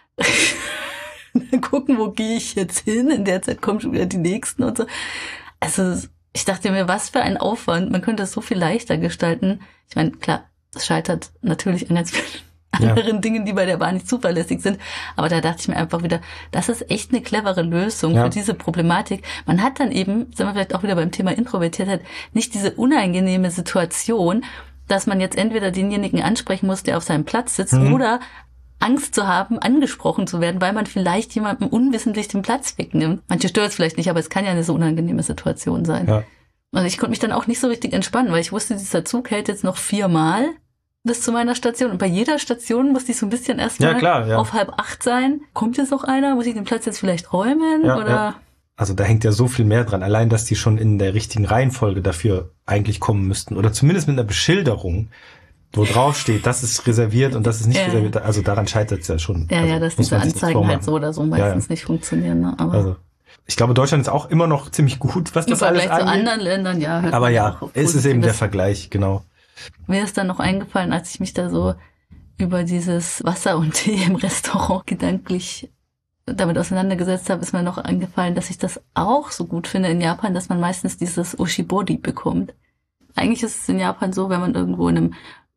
Dann gucken, wo gehe ich jetzt hin? In der Zeit kommen schon wieder die Nächsten und so. Also ich dachte mir, was für ein Aufwand, man könnte es so viel leichter gestalten. Ich meine, klar, es scheitert natürlich an ganz vielen anderen Dingen, die bei der Bahn nicht zuverlässig sind. Aber da dachte ich mir einfach wieder, das ist echt eine clevere Lösung für diese Problematik. Man hat dann eben, sind wir vielleicht auch wieder beim Thema Introvertiertheit, nicht diese unangenehme Situation, dass man jetzt entweder denjenigen ansprechen muss, der auf seinem Platz sitzt, oder Angst zu haben, angesprochen zu werden, weil man vielleicht jemandem unwissentlich den Platz wegnimmt. Manche stört es vielleicht nicht, aber es kann ja eine so unangenehme Situation sein. Ja. Also ich konnte mich dann auch nicht so richtig entspannen, weil ich wusste, dieser Zug hält jetzt noch 4-mal bis zu meiner Station. Und bei jeder Station musste ich so ein bisschen erstmal auf 7:30 sein. Kommt jetzt noch einer? Muss ich den Platz jetzt vielleicht räumen? Oder? Ja. Also da hängt ja so viel mehr dran. Allein, dass die schon in der richtigen Reihenfolge dafür eigentlich kommen müssten. Oder zumindest mit einer Beschilderung, wo drauf steht, das ist reserviert und das ist nicht reserviert. Also daran scheitert es ja schon. Ja, also, dass diese Anzeigen halt so oder so meistens nicht funktionieren. Ne? Aber also ich glaube, Deutschland ist auch immer noch ziemlich gut, was das alles angeht. Zu anderen Ländern, ja. Aber ja, es ist eben der Vergleich, genau. Mir ist dann noch eingefallen, als ich mich da so über dieses Wasser und Tee im Restaurant gedanklich damit auseinandergesetzt habe, ist mir noch eingefallen, dass ich das auch so gut finde in Japan, dass man meistens dieses Oshibori bekommt. Eigentlich ist es in Japan so, wenn man irgendwo in einem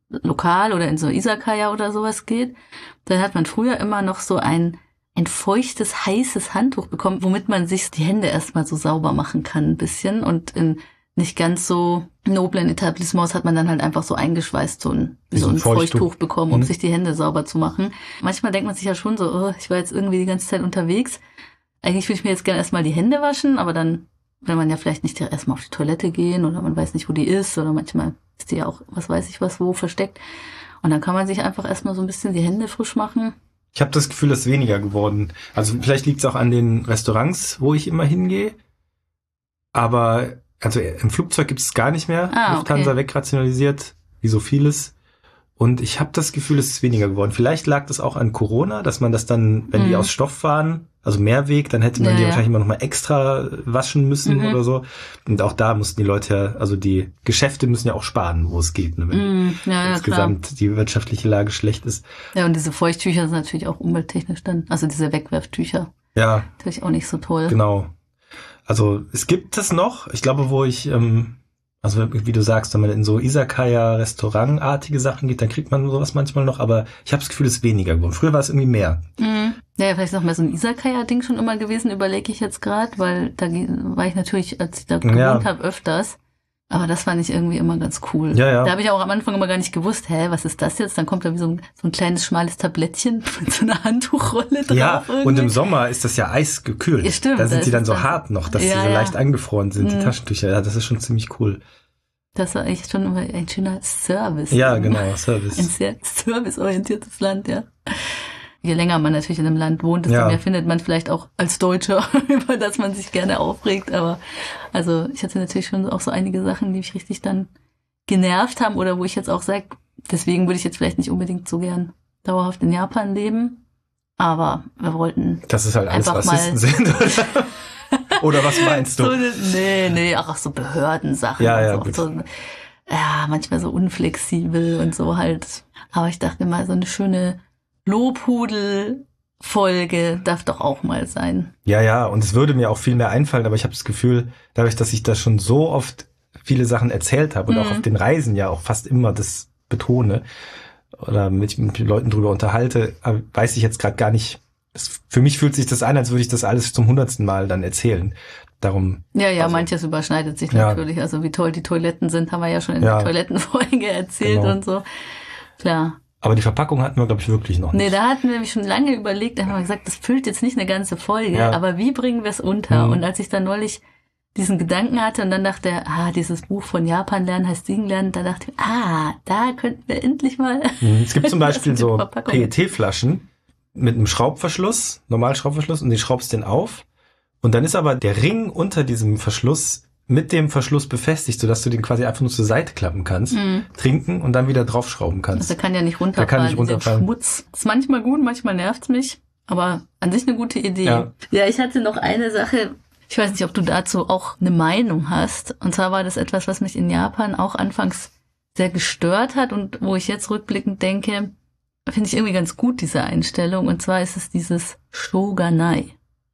Lokal oder in so Izakaya oder sowas geht, dann hat man früher immer noch so ein feuchtes, heißes Handtuch bekommen, womit man sich die Hände erstmal so sauber machen kann ein bisschen. Und in nicht ganz so noblen Etablissements hat man dann halt einfach so eingeschweißt so ein Feuchttuch bekommen, um sich die Hände sauber zu machen. Manchmal denkt man sich ja schon so, oh, ich war jetzt irgendwie die ganze Zeit unterwegs. Eigentlich würde ich mir jetzt gerne erstmal die Hände waschen, aber dann will man ja vielleicht nicht erstmal auf die Toilette gehen oder man weiß nicht, wo die ist oder manchmal ist die ja auch, was weiß ich was, wo versteckt. Und dann kann man sich einfach erstmal so ein bisschen die Hände frisch machen. Ich habe das Gefühl, das ist weniger geworden. Also vielleicht liegt es auch an den Restaurants, wo ich immer hingehe. Aber also im Flugzeug gibt es gar nicht mehr. Lufthansa wegrationalisiert, wie so vieles. Und ich habe das Gefühl, es ist weniger geworden. Vielleicht lag das auch an Corona, dass man das dann, wenn die aus Stoff waren, also Mehrweg, dann hätte man die wahrscheinlich immer noch mal extra waschen müssen oder so. Und auch da mussten die Leute ja, also die Geschäfte müssen ja auch sparen, wo es geht, ne, wenn insgesamt die wirtschaftliche Lage schlecht ist. Ja, und diese Feuchttücher sind natürlich auch umwelttechnisch dann, also diese Wegwerftücher. Ja. Natürlich auch nicht so toll. Genau. Also es gibt es noch, ich glaube, wo ich, also wie du sagst, wenn man in so Izakaya-Restaurantartige Sachen geht, dann kriegt man sowas manchmal noch, aber ich habe das Gefühl, es ist weniger geworden. Früher war es irgendwie mehr. Ja, vielleicht noch mehr so ein Izakaya-Ding schon immer gewesen, überlege ich jetzt gerade, weil da war ich natürlich, als ich da gewohnt habe, öfters. Aber das fand ich irgendwie immer ganz cool. Ja, ja. Da habe ich auch am Anfang immer gar nicht gewusst, was ist das jetzt? Dann kommt da wie so ein kleines, schmales Tablettchen mit so einer Handtuchrolle drauf. Ja, irgendwie. und im Sommer ist das ja eisgekühlt. Ja, stimmt. Da sind sie dann so hart noch, dass sie so leicht angefroren sind, die Taschentücher. Ja, das ist schon ziemlich cool. Das war echt schon immer ein schöner Service. Ja, genau, Service. Ein sehr serviceorientiertes Land, ja. Je länger man natürlich in einem Land wohnt, desto mehr findet man vielleicht auch als Deutscher, über das man sich gerne aufregt. Aber also ich hatte natürlich schon auch so einige Sachen, die mich richtig dann genervt haben oder wo ich jetzt auch sage, deswegen würde ich jetzt vielleicht nicht unbedingt so gern dauerhaft in Japan leben. Aber wir wollten dass es halt alles Rassisten sind, oder? Oder was meinst du? So, nee, auch so Behördensachen. Ja, so, manchmal so unflexibel und so halt. Aber ich dachte mal, so eine schöne Lobhudel-Folge darf doch auch mal sein. Ja, und es würde mir auch viel mehr einfallen, aber ich habe das Gefühl, dadurch, dass ich da schon so oft viele Sachen erzählt habe und auch auf den Reisen ja auch fast immer das betone oder mit Leuten drüber unterhalte, weiß ich jetzt gerade gar nicht. Für mich fühlt sich das an, als würde ich das alles zum 100. Mal dann erzählen. Darum. Ja, manches überschneidet sich natürlich. Also wie toll die Toiletten sind, haben wir ja schon in der Toilettenfolge erzählt und so. Klar. Aber die Verpackung hatten wir, glaube ich, wirklich noch nicht. Nee, da hatten wir nämlich schon lange überlegt, da haben wir gesagt, das füllt jetzt nicht eine ganze Folge, aber wie bringen wir es unter? Und als ich dann neulich diesen Gedanken hatte und dann dachte, dieses Buch von Japan lernen heißt Siegen lernen, da dachte ich, da könnten wir endlich mal. Es gibt zum Beispiel so PET-Flaschen mit einem Schraubverschluss, Normalschraubverschluss, und die schraubst den auf. Und dann ist aber der Ring unter diesem Verschluss mit dem Verschluss befestigt, sodass du den quasi einfach nur zur Seite klappen kannst, trinken und dann wieder draufschrauben kannst. Also kann ja nicht runterfallen. Schmutz ist manchmal gut, manchmal nervt's mich, aber an sich eine gute Idee. Ja, ich hatte noch eine Sache, ich weiß nicht, ob du dazu auch eine Meinung hast. Und zwar war das etwas, was mich in Japan auch anfangs sehr gestört hat und wo ich jetzt rückblickend denke, finde ich irgendwie ganz gut, diese Einstellung. Und zwar ist es dieses Shoganai.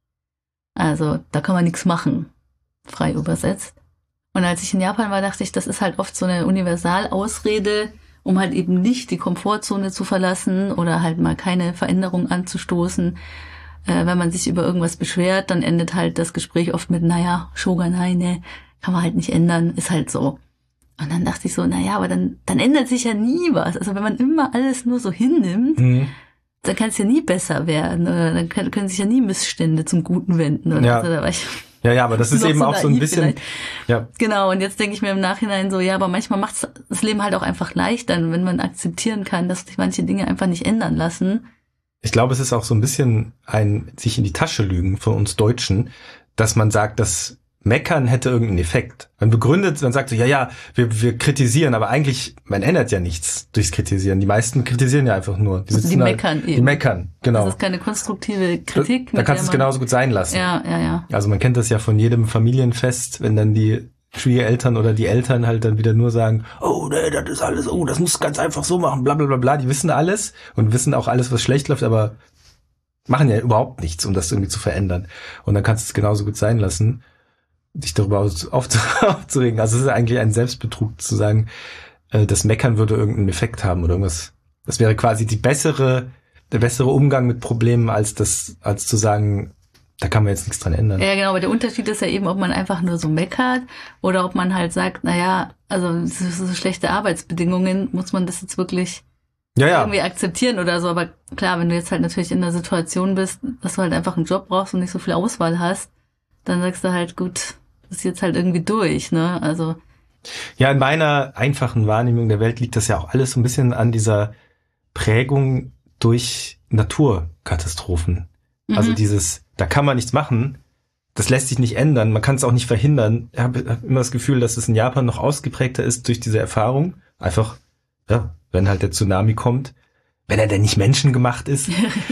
Also, da kann man nichts machen, frei übersetzt. Und als ich in Japan war, dachte ich, das ist halt oft so eine Universalausrede, um halt eben nicht die Komfortzone zu verlassen oder halt mal keine Veränderung anzustoßen. Wenn man sich über irgendwas beschwert, dann endet halt das Gespräch oft mit, Shoganai, ne, kann man halt nicht ändern, ist halt so. Und dann dachte ich so, aber dann ändert sich ja nie was. Also wenn man immer alles nur so hinnimmt, dann kann es ja nie besser werden. Oder dann können sich ja nie Missstände zum Guten wenden. Oder so. Da war ich aber das ist eben auch so ein bisschen. Ja. Genau, und jetzt denke ich mir im Nachhinein so, aber manchmal macht das Leben halt auch einfach leichter, wenn man akzeptieren kann, dass sich manche Dinge einfach nicht ändern lassen. Ich glaube, es ist auch so ein bisschen ein sich in die Tasche lügen von uns Deutschen, dass man sagt, dass Meckern hätte irgendeinen Effekt. Man begründet, man sagt so, wir kritisieren, aber eigentlich, man ändert ja nichts durchs Kritisieren. Die meisten kritisieren ja einfach nur. Die meckern eben. Die meckern, genau. Das ist keine konstruktive Kritik. Da kannst du es genauso gut sein lassen. Ja. Also man kennt das ja von jedem Familienfest, wenn dann die Schwiegereltern oder die Eltern halt dann wieder nur sagen, nee, das ist alles, das musst du ganz einfach so machen, bla bla bla bla. Die wissen alles und wissen auch alles, was schlecht läuft, aber machen ja überhaupt nichts, um das irgendwie zu verändern. Und dann kannst du es genauso gut sein lassen, dich darüber aufzuregen. Also es ist eigentlich ein Selbstbetrug zu sagen, das Meckern würde irgendeinen Effekt haben oder irgendwas. Das wäre quasi der bessere Umgang mit Problemen, als zu sagen, da kann man jetzt nichts dran ändern. Ja, genau, aber der Unterschied ist ja eben, ob man einfach nur so meckert oder ob man halt sagt, also so schlechte Arbeitsbedingungen, muss man das jetzt wirklich irgendwie akzeptieren oder so. Aber klar, wenn du jetzt halt natürlich in der Situation bist, dass du halt einfach einen Job brauchst und nicht so viel Auswahl hast, dann sagst du halt, gut, das ist jetzt halt irgendwie durch, ne? Also. Ja, in meiner einfachen Wahrnehmung der Welt liegt das ja auch alles so ein bisschen an dieser Prägung durch Naturkatastrophen. Also da kann man nichts machen, das lässt sich nicht ändern, man kann es auch nicht verhindern. Ich habe immer das Gefühl, dass es in Japan noch ausgeprägter ist durch diese Erfahrung. Einfach, wenn halt der Tsunami kommt, wenn er denn nicht menschengemacht ist,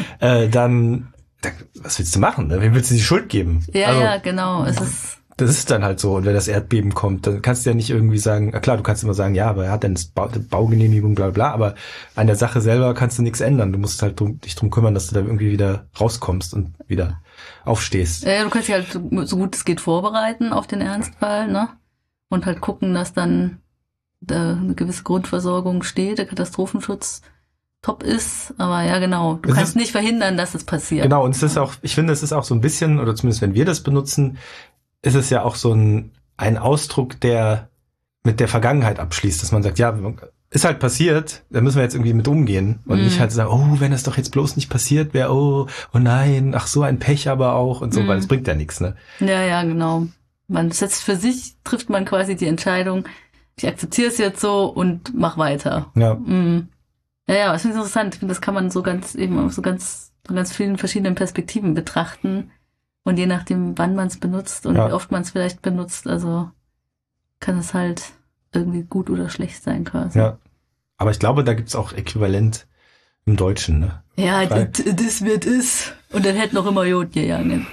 dann, was willst du machen? Wem willst du die Schuld geben? Ja, genau. Das ist dann halt so. Und wenn das Erdbeben kommt, dann kannst du ja nicht irgendwie sagen, klar, du kannst immer sagen, aber er hat dann Baugenehmigung, bla bla, aber an der Sache selber kannst du nichts ändern. Du musst halt dich drum kümmern, dass du da irgendwie wieder rauskommst und wieder aufstehst. Ja, du kannst dich halt so gut es geht vorbereiten auf den Ernstfall, ne? Und halt gucken, dass dann da eine gewisse Grundversorgung steht, der Katastrophenschutz top ist, aber ja, genau. Du kannst nicht verhindern, dass es passiert. Genau, und es ist auch, ich finde, es ist auch so ein bisschen, oder zumindest wenn wir das benutzen, ist es ja auch so ein Ausdruck der mit der Vergangenheit abschließt, dass man sagt, ja, ist halt passiert, da müssen wir jetzt irgendwie mit umgehen und nicht halt sagen, oh, wenn das doch jetzt bloß nicht passiert wäre, oh nein, ach so ein Pech aber auch und so, weil das bringt ja nichts, ne? Ja, genau. Man setzt für sich, trifft man quasi die Entscheidung, ich akzeptiere es jetzt so und mach weiter. Ja. Ja, das finde ich interessant. Ich finde, das kann man so ganz von ganz vielen verschiedenen Perspektiven betrachten und je nachdem, wann man es benutzt und wie oft man es vielleicht benutzt, also kann es halt irgendwie gut oder schlecht sein quasi. Ja, aber ich glaube, da gibt's auch Äquivalent im Deutschen, ne? Ja, das wird es. Und dann hätte noch immer Jod gegangen.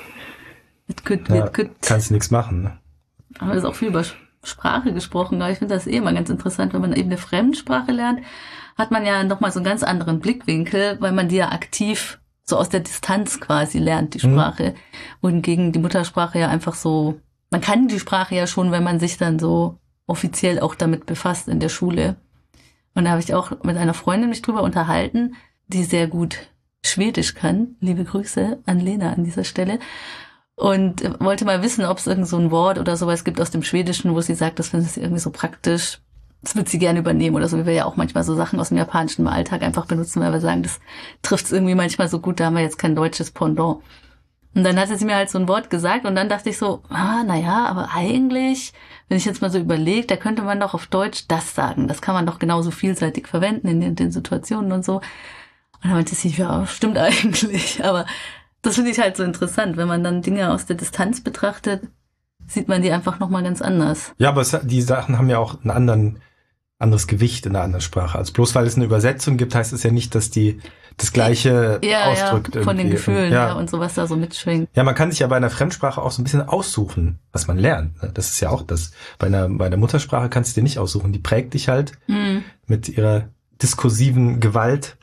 Kannst nichts machen, ne? Aber es ist auch viel über Sprache gesprochen, aber ich finde das immer ganz interessant, wenn man eben eine Fremdsprache lernt, hat man ja nochmal so einen ganz anderen Blickwinkel, weil man die ja aktiv so aus der Distanz quasi lernt, die Sprache. Wohingegen die Muttersprache ja einfach so, man kann die Sprache ja schon, wenn man sich dann so offiziell auch damit befasst in der Schule. Und da habe ich auch mit einer Freundin mich drüber unterhalten, die sehr gut Schwedisch kann. Liebe Grüße an Lena an dieser Stelle. Und wollte mal wissen, ob es irgend so ein Wort oder sowas gibt aus dem Schwedischen, wo sie sagt, das findet sie irgendwie so praktisch. Das wird sie gerne übernehmen oder so, wie wir ja auch manchmal so Sachen aus dem Japanischen im Alltag einfach benutzen, weil wir sagen, das trifft es irgendwie manchmal so gut, da haben wir jetzt kein deutsches Pendant. Und dann hatte sie mir halt so ein Wort gesagt und dann dachte ich so, naja, aber eigentlich, wenn ich jetzt mal so überlege, da könnte man doch auf Deutsch das sagen. Das kann man doch genauso vielseitig verwenden in den Situationen und so. Und dann meinte sie, ja, stimmt eigentlich. Aber das finde ich halt so interessant. Wenn man dann Dinge aus der Distanz betrachtet, sieht man die einfach nochmal ganz anders. Ja, aber die Sachen haben ja auch einen anderes Gewicht in einer anderen Sprache. Also bloß weil es eine Übersetzung gibt, heißt es ja nicht, dass die das Gleiche ausdrückt. Ja, von den Gefühlen und so, was da so mitschwingt. Ja, man kann sich ja bei einer Fremdsprache auch so ein bisschen aussuchen, was man lernt. Das ist ja auch das. Bei einer Muttersprache kannst du dir nicht aussuchen. Die prägt dich halt mit ihrer diskursiven Gewalt.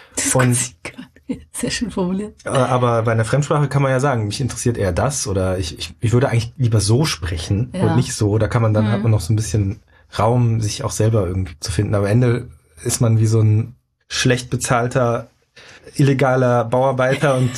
Sehr schön formuliert. Aber bei einer Fremdsprache kann man ja sagen, mich interessiert eher das oder ich würde eigentlich lieber so sprechen und nicht so. Da kann man dann hat man noch so ein bisschen Raum, sich auch selber irgendwie zu finden. Aber am Ende ist man wie so ein schlecht bezahlter, illegaler Bauarbeiter und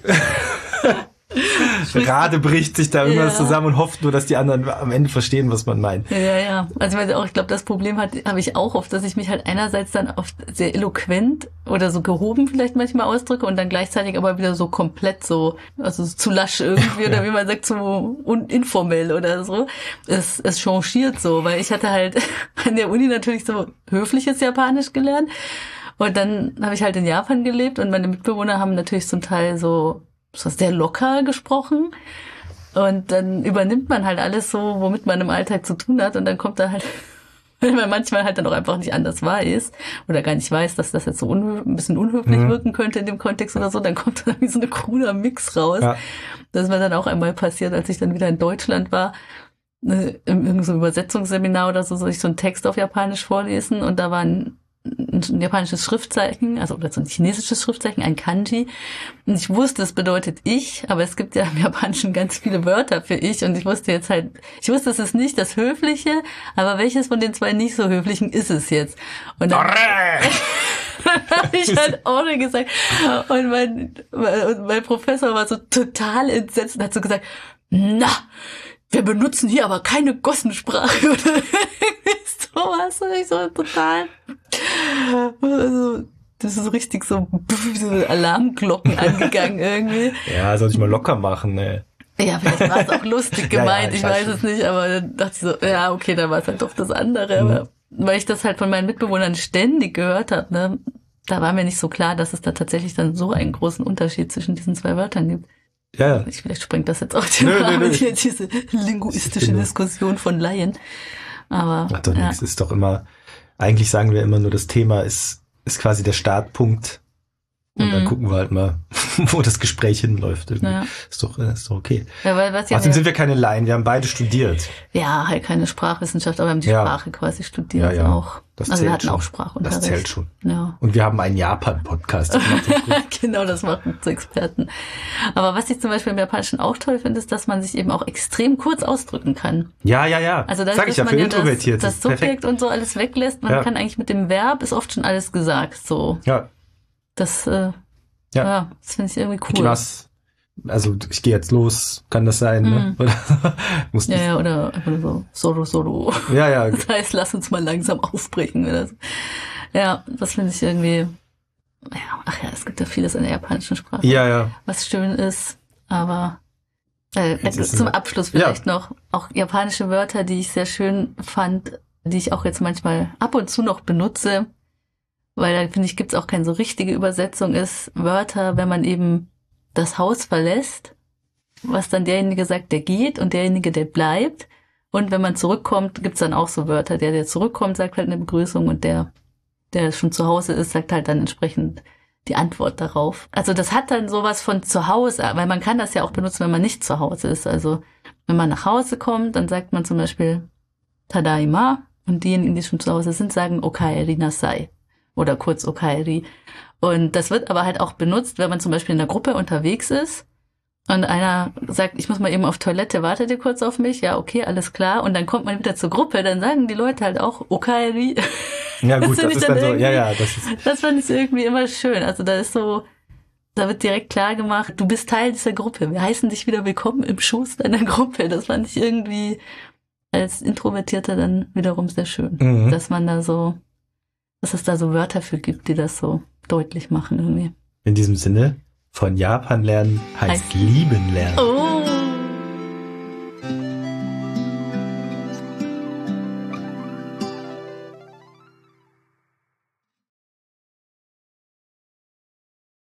gerade bricht sich da irgendwas zusammen und hofft nur, dass die anderen am Ende verstehen, was man meint. Ja. Also ich glaube, das Problem habe ich auch oft, dass ich mich halt einerseits dann oft sehr eloquent oder so gehoben vielleicht manchmal ausdrücke und dann gleichzeitig aber wieder so komplett so, also zu lasch irgendwie oder wie man sagt, so informell oder so. Es changiert so, weil ich hatte halt an der Uni natürlich so höfliches Japanisch gelernt und dann habe ich halt in Japan gelebt und meine Mitbewohner haben natürlich zum Teil so sehr locker gesprochen und dann übernimmt man halt alles so, womit man im Alltag zu tun hat und dann kommt da halt, weil man manchmal halt dann auch einfach nicht anders weiß oder gar nicht weiß, dass das jetzt so ein bisschen unhöflich wirken könnte in dem Kontext oder so, dann kommt da wie so eine cooler Mix raus. Ja. Das war dann auch einmal passiert, als ich dann wieder in Deutschland war, in irgendeinem so Übersetzungsseminar oder so, soll ich so einen Text auf Japanisch vorlesen und da war ein japanisches Schriftzeichen, also oder so ein chinesisches Schriftzeichen, ein Kanji. Und ich wusste, es bedeutet ich, aber es gibt ja im Japanischen ganz viele Wörter für ich und ich wusste, es ist nicht das Höfliche, aber welches von den zwei nicht so Höflichen ist es jetzt? Und dann habe ich halt Orre gesagt und mein Professor war so total entsetzt und hat so gesagt, na, wir benutzen hier aber keine Gossensprache oder sowas. Und ich so total, also, das ist richtig so Alarmglocken angegangen irgendwie. Ja, soll ich mal locker machen, ne? Ja, vielleicht war es auch lustig gemeint, ich weiß es nicht, aber dann dachte ich so, ja, okay, dann war es halt doch das andere. Aber weil ich das halt von meinen Mitbewohnern ständig gehört habe, ne, da war mir nicht so klar, dass es da tatsächlich dann so einen großen Unterschied zwischen diesen zwei Wörtern gibt. Ja. Vielleicht sprengt das jetzt auch den Rahmen hier, diese linguistische Diskussion von Laien. Aber ach doch nichts, ist doch immer, eigentlich sagen wir immer nur, das Thema ist quasi der Startpunkt und dann gucken wir halt mal, wo das Gespräch hinläuft. Ja. Ist doch okay. Ja, weil außerdem sind wir keine Laien, wir haben beide studiert. Ja, halt keine Sprachwissenschaft, aber wir haben die Sprache quasi studiert auch. Also wir hatten schon. auch Sprachunterricht. Das zählt schon. Ja. Und wir haben einen Japan-Podcast. Genau, das macht uns zu Experten. Aber was ich zum Beispiel im Japanischen auch toll finde, ist, dass man sich eben auch extrem kurz ausdrücken kann. Ja. Also dadurch, sag ich ja, für Introvertierte. Das Subjekt und so alles weglässt, man kann eigentlich mit dem Verb, ist oft schon alles gesagt, so. Ja. Das finde ich irgendwie cool. Also ich gehe jetzt los, kann das sein, ne? Oder muss nicht. Ja, oder so, Solo. Ja. Das heißt, lass uns mal langsam aufbrechen oder so. Ja, das finde ich irgendwie, es gibt ja vieles in der japanischen Sprache, Ja. was schön ist, aber zum Abschluss vielleicht noch, auch japanische Wörter, die ich sehr schön fand, die ich auch jetzt manchmal ab und zu noch benutze, weil da finde ich, gibt's auch keine so richtige Übersetzung, ist Wörter, wenn man eben das Haus verlässt, was dann derjenige sagt, der geht und derjenige, der bleibt. Und wenn man zurückkommt, gibt's dann auch so Wörter. Der zurückkommt, sagt halt eine Begrüßung und der schon zu Hause ist, sagt halt dann entsprechend die Antwort darauf. Also das hat dann sowas von zu Hause, weil man kann das ja auch benutzen, wenn man nicht zu Hause ist. Also wenn man nach Hause kommt, dann sagt man zum Beispiel Tadaima und diejenigen, die schon zu Hause sind, sagen Okaeri nasai oder kurz Okaeri. Und das wird aber halt auch benutzt, wenn man zum Beispiel in einer Gruppe unterwegs ist und einer sagt, ich muss mal eben auf Toilette, wartet ihr kurz auf mich? Ja, okay, alles klar. Und dann kommt man wieder zur Gruppe, dann sagen die Leute halt auch Okaeri. Ja gut, das ist dann so, das fand ich irgendwie immer schön. Also da wird direkt klar gemacht, du bist Teil dieser Gruppe. Wir heißen dich wieder willkommen im Schoß deiner Gruppe. Das fand ich irgendwie als Introvertierter dann wiederum sehr schön, dass es da so Wörter für gibt, die das so deutlich machen irgendwie. In diesem Sinne, von Japan lernen heißt lieben lernen. Oh!